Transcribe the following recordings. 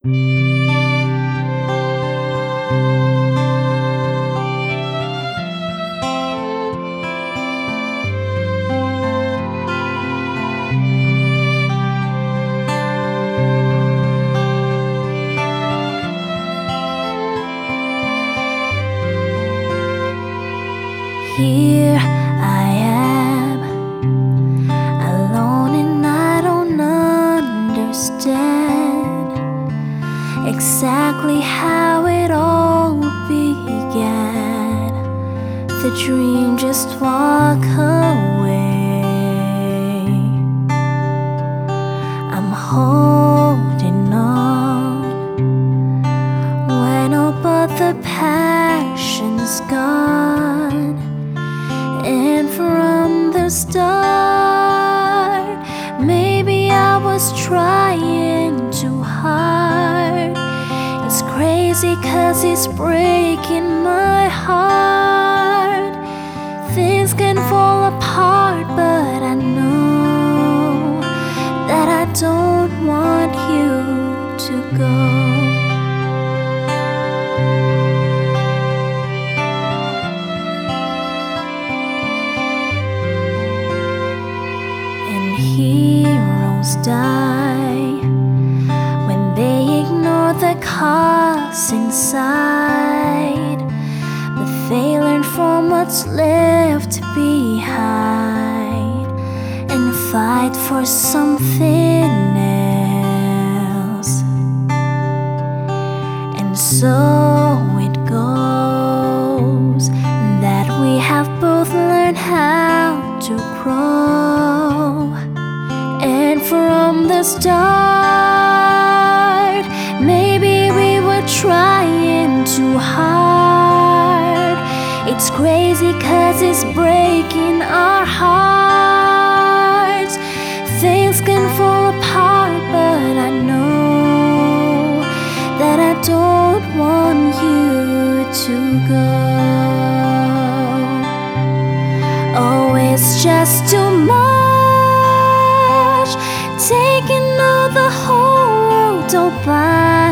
Here I am, alone, and I don't understand exactly how it all began. The dream just walk away. I'm holding on when all but the passion's gone. And from the start, maybe I was trying too hard. It's crazy 'cause it's breaking my heart. Things can fall apart, but I know that I don't want you to go. Heroes die when they ignore the cause inside, but they learn from what's left behind and fight for something else. And so it goes that we have both learned how to grow. And from the start, maybe we were trying too hard. It's crazy 'cause it's breaking our hearts. Things can fall apart, but I know that I don't want you to go. Oh, it's just too much, taking all the whole world all by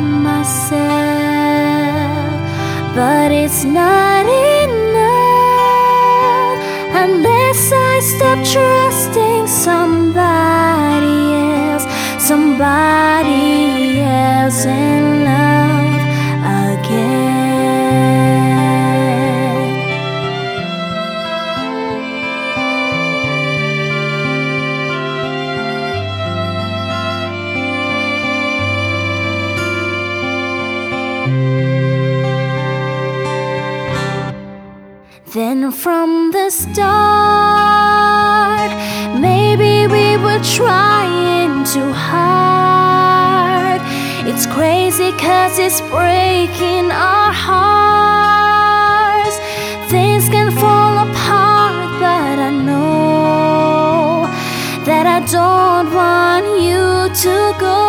myself. But it's not enough unless I stop trusting somebody else in love again. Then from the start, maybe we were trying too hard. It's crazy 'cause it's breaking our hearts. Things can fall apart, but I know that I don't want you to go.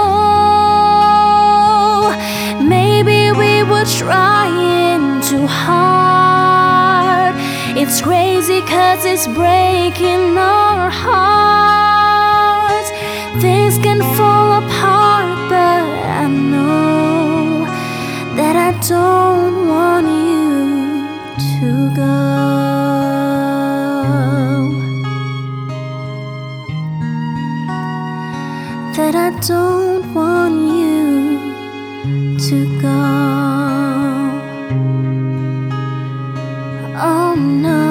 Maybe we were trying too hard. It's crazy 'cause it's breaking our hearts. Things can fall apart, but I know that I don't want you to go. That I don't want you to go. Oh no.